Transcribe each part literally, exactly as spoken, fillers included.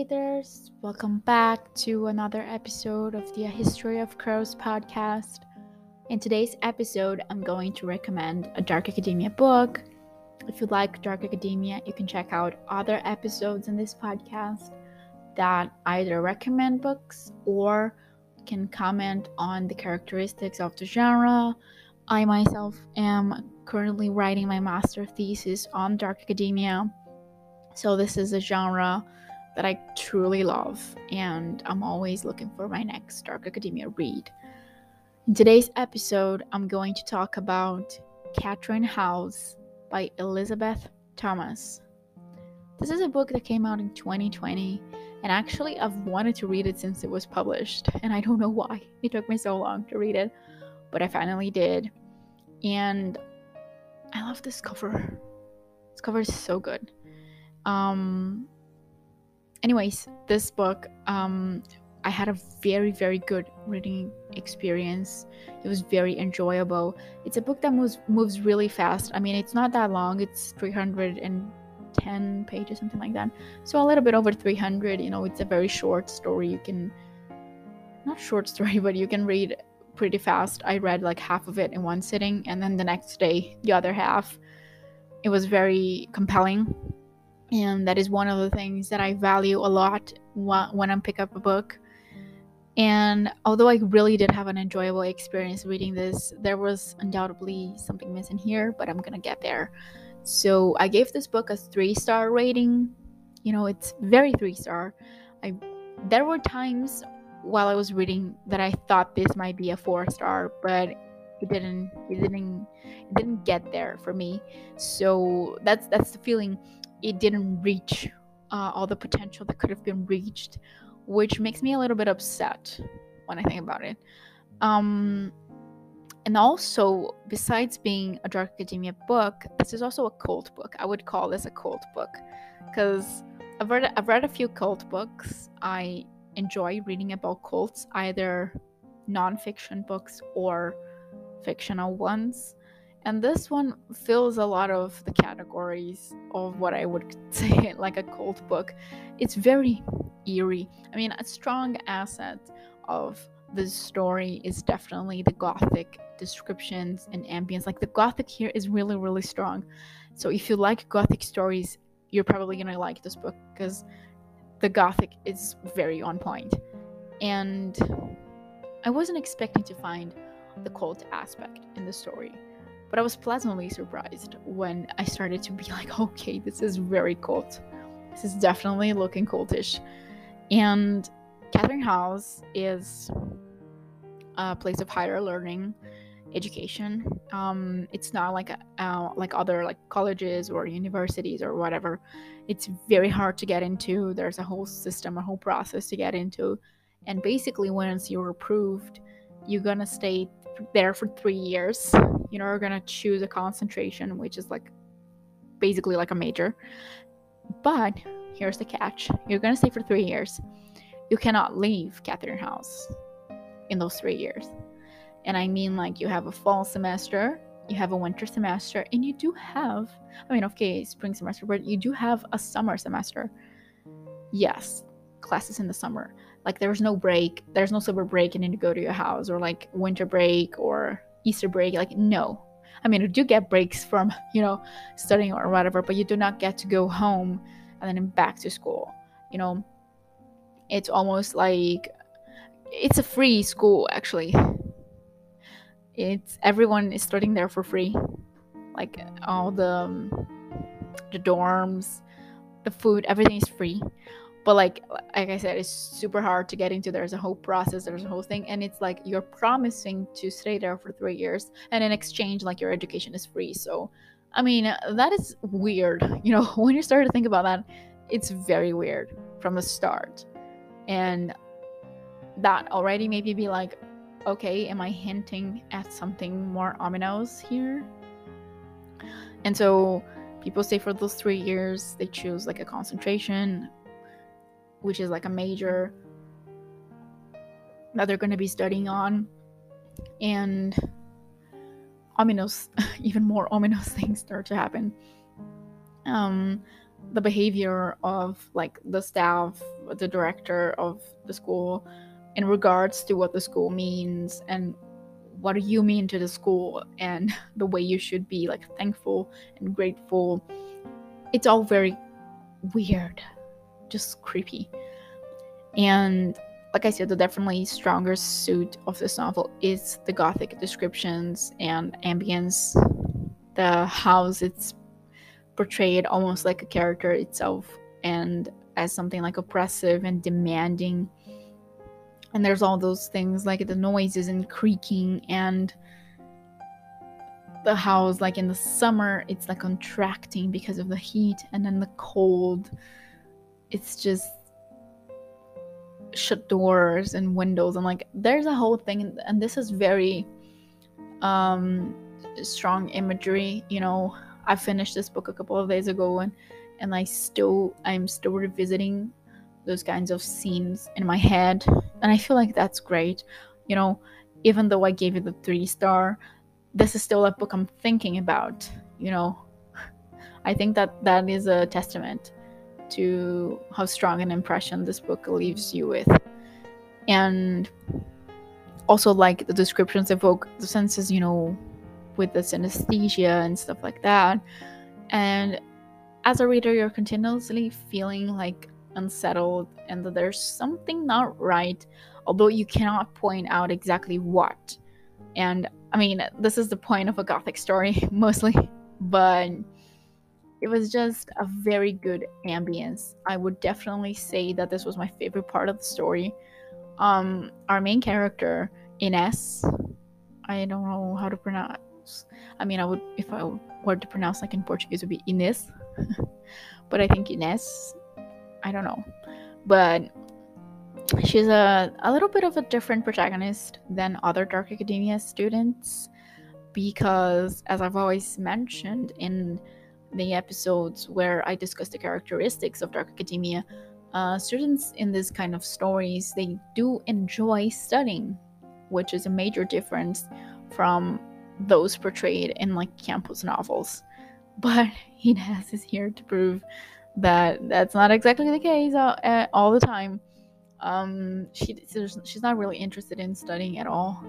readers, welcome back to another episode of the History of Crows podcast. In today's episode, I'm going to recommend a Dark Academia book. If you like Dark Academia, you can check out other episodes in this podcast that either recommend books or can comment on the characteristics of the genre. I myself am currently writing my master thesis on Dark Academia, so this is a genre that I truly love, and I'm always looking for my next Dark Academia read. In today's episode, I'm going to talk about Catherine House by Elizabeth Thomas. This is a book that came out in twenty twenty, and actually I've wanted to read it since it was published, and I don't know why. It took me so long to read it, but I finally did. And I love this cover. This cover is so good. Um... Anyways, this book, um, I had a very, very good reading experience. It was very enjoyable. It's a book that moves moves really fast. I mean, it's not that long. It's three hundred ten pages, something like that. So a little bit over three hundred. You know, it's a very short story. You can, not short story, but you can read pretty fast. I read like half of it in one sitting, and then the next day, the other half. It was very compelling. And that is one of the things that I value a lot when I pick up a book. And although I really did have an enjoyable experience reading this, there was undoubtedly something missing here, but I'm gonna get there. So I gave this book a three-star rating. You know, it's very three-star. I there were times while I was reading that I thought this might be a four-star, but it didn't. It didn't. It didn't get there for me. So that's that's the feeling. It didn't reach uh, all the potential that could have been reached, which makes me a little bit upset when I think about it. Um, and also, besides being a Dark Academia book, this is also a cult book. I would call this a cult book because I've read I've read a few cult books. I enjoy reading about cults, either non-fiction books or fictional ones. And this one fills a lot of the categories of what I would say like a cult book. It's very eerie. I mean, a strong asset of this story is definitely the gothic descriptions and ambience. Like the gothic here is really, really strong. So if you like gothic stories, you're probably gonna like this book because the gothic is very on point. And I wasn't expecting to find the cult aspect in the story. But I was pleasantly surprised when I started to be like, okay, this is very cult. This is definitely looking cultish. And Catherine House is a place of higher learning, education. Um, it's not like a, uh, like other like colleges or universities or whatever. It's very hard to get into. There's a whole system, a whole process to get into. And basically, once you're approved, you're gonna stay there for three years. You know, you're gonna choose a concentration, which is like basically like a major. But here's the catch: you're gonna stay for three years. You cannot leave Catherine House in those three years. And I mean, like, you have a fall semester, you have a winter semester, and you do have, I mean, okay, spring semester, but you do have a summer semester. Yes, classes in the summer. Like, there's no break, there's no summer break and then you go to your house, or like winter break or Easter break. Like, no. I mean, you do get breaks from, you know, studying or whatever, but you do not get to go home and then back to school. You know, it's almost like it's a free school, actually. It's everyone is studying there for free. Like, all the um, the dorms, the food, everything is free. But like like I said, it's super hard to get into. There's a whole process, there's a whole thing, and it's like you're promising to stay there for three years, and in exchange, like, your education is free. So, I mean, that is weird. You know, when you start to think about that, it's very weird from the start. And that already made me be like, okay, am I hinting at something more ominous here? And so people stay for those three years. They choose like a concentration, which is like a major that they're going to be studying on. And ominous, even more ominous things start to happen. Um, the behavior of like the staff, the director of the school, in regards to what the school means and what do you mean to the school and the way you should be like thankful and grateful. It's all very weird, just creepy. And like I said, the definitely stronger suit of this novel is the gothic descriptions and ambience. The house, it's portrayed almost like a character itself and as something like oppressive and demanding. And there's all those things like the noises and creaking, and the house, like in the summer, it's like contracting because of the heat, and then the cold, it's just shut doors and windows, and like there's a whole thing. And this is very um strong imagery, you know. I finished this book a couple of days ago, and and I still I'm still revisiting those kinds of scenes in my head, and I feel like that's great, you know. Even though I gave it a three star, this is still a book I'm thinking about, you know. I think that that is a testament to how strong an impression this book leaves you with. And also, like, the descriptions evoke the senses, you know, with the synesthesia and stuff like that. And as a reader, you're continuously feeling like unsettled and that there's something not right, although you cannot point out exactly what. And I mean, this is the point of a gothic story mostly, but it was just a very good ambience. I would definitely say that this was my favorite part of the story. Um, our main character, Ines, I don't know how to pronounce. I mean, I would, if I were to pronounce like in Portuguese, it would be Ines, but I think Ines, I don't know. But she's a, a little bit of a different protagonist than other Dark Academia students, because as I've always mentioned in the episodes where I discuss the characteristics of Dark Academia, uh, students in this kind of stories, they do enjoy studying, which is a major difference from those portrayed in like campus novels. But Ines is here to prove that that's not exactly the case all, uh, all the time. Um, she she's not really interested in studying at all,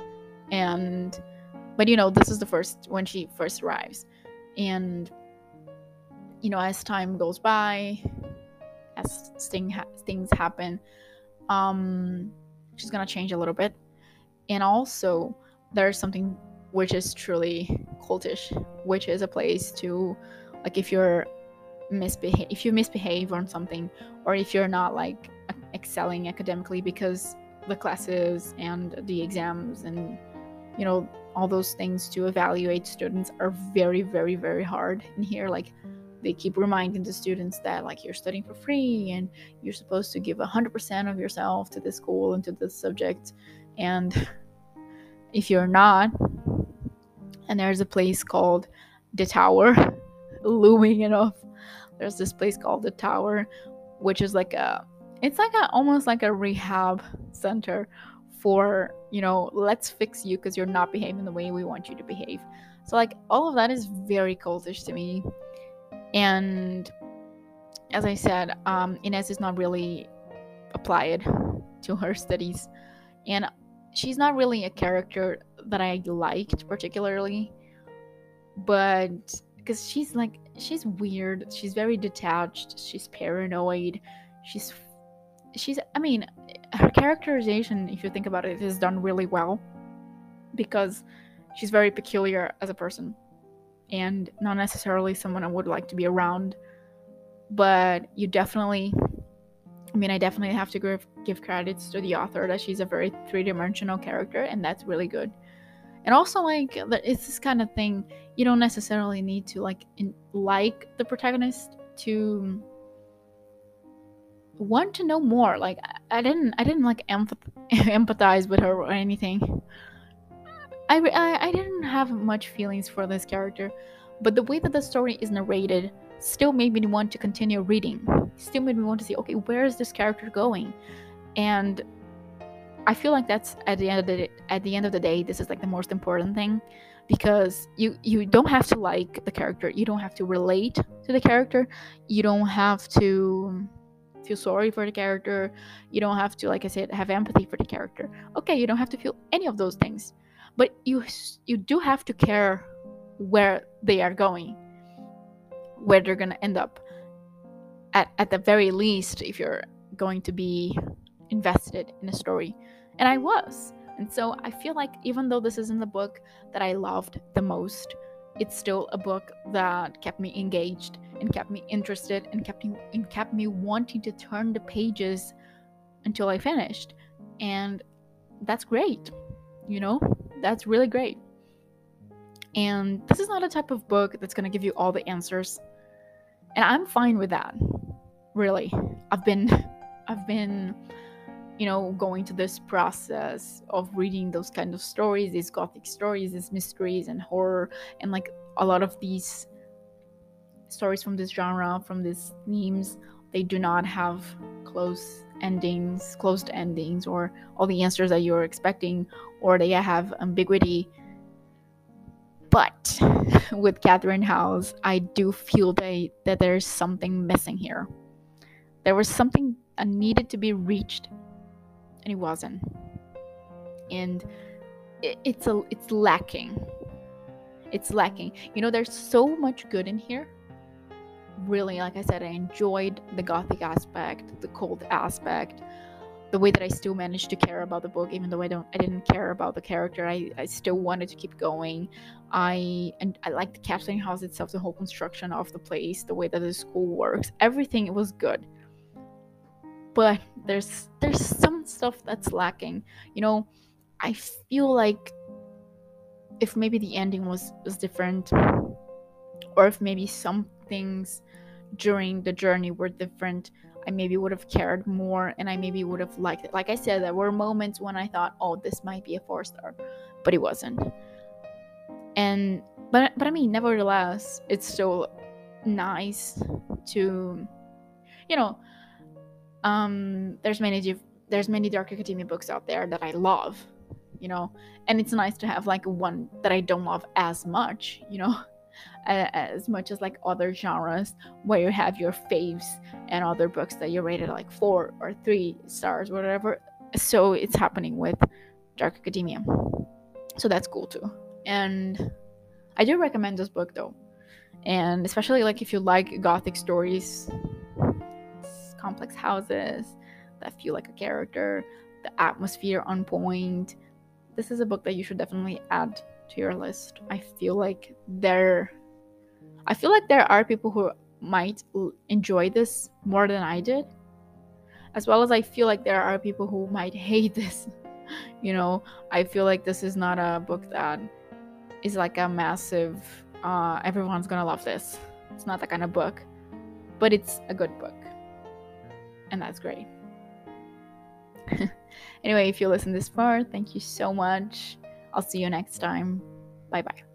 and but you know, this is the first when she first arrives, and you know, as time goes by, as thing ha- things happen, um, she's gonna change a little bit. And also, there's something which is truly cultish, which is a place to, like, if you're misbehave, if you misbehave on something, or if you're not like excelling academically, because the classes and the exams and, you know, all those things to evaluate students are very, very, very hard in here. Like, they keep reminding the students that like you're studying for free and you're supposed to give one hundred percent of yourself to this school and to this subject, and if you're not, and there's a place called the Tower looming enough, there's this place called the Tower, which is like a, it's like a almost like a rehab center for, you know, let's fix you because you're not behaving the way we want you to behave. So like all of that is very cultish to me. And as I said, um, Ines is not really applied to her studies, and she's not really a character that I liked particularly, but because she's like, she's weird, she's very detached, she's paranoid, she's she's I mean, her characterization, if you think about it, is done really well, because she's very peculiar as a person and not necessarily someone I would like to be around. But you definitely, I mean, I definitely have to give, give credits to the author that she's a very three-dimensional character, and that's really good. And also, like, it's this kind of thing, you don't necessarily need to like in, like the protagonist to want to know more. Like, I, I didn't I didn't like empath- empathize with her or anything. I, I I didn't have much feelings for this character, but the way that the story is narrated still made me want to continue reading. Still made me want to see, okay, where is this character going? And I feel like that's at the end of the at the end of the day, this is like the most important thing, because you you don't have to like the character, you don't have to relate to the character, you don't have to feel sorry for the character, you don't have to, like I said, have empathy for the character. Okay, you don't have to feel any of those things, but you you do have to care where they are going, where they're gonna end up. At, at the very least, if you're going to be invested in a story. And I was. And so I feel like even though this isn't the book that I loved the most, it's still a book that kept me engaged and kept me interested and kept me, and kept me wanting to turn the pages until I finished. And that's great. You know, that's really great. And this is not a type of book that's going to give you all the answers. And I'm fine with that. Really. I've been I've been you know going to this process of reading those kind of stories, these gothic stories, these mysteries and horror, and like a lot of these stories from this genre, from these themes, they do not have close endings, closed endings, or all the answers that you're expecting, or they have ambiguity. But with Catherine House, I do feel that, that there's something missing here. There was something that needed to be reached, and it wasn't. And it, it's a it's lacking. It's lacking. You know, there's so much good in here. Really, like I said, I enjoyed the gothic aspect, the cold aspect, the way that I still managed to care about the book, even though I don't, I didn't care about the character. I, I still wanted to keep going. I and I liked the Catherine House itself, the whole construction of the place, the way that the school works, everything. It was good. But there's there's some stuff that's lacking. You know, I feel like if maybe the ending was was different, or if maybe some things during the journey were different, I maybe would have cared more, and I maybe would have liked it. Like I said, there were moments when I thought, oh, this might be a four star, but it wasn't. And but but I mean, nevertheless, it's still nice to, you know, um, there's many there's many Dark Academia books out there that I love, you know, and it's nice to have like one that I don't love as much, you know. As much as like other genres where you have your faves and other books that you rated like four or three stars, whatever. So it's happening with Dark Academia, so that's cool too. And I do recommend this book though, and especially like if you like gothic stories, complex houses that feel like a character, the atmosphere on point, this is a book that you should definitely add to your list. I feel like there I feel like there are people who might enjoy this more than I did, as well as I feel like there are people who might hate this. You know, I feel like this is not a book that is like a massive uh everyone's gonna love this. It's not that kind of book, but it's a good book, and that's great. Anyway, if you listen this far, thank you so much. I'll see you next time. Bye bye.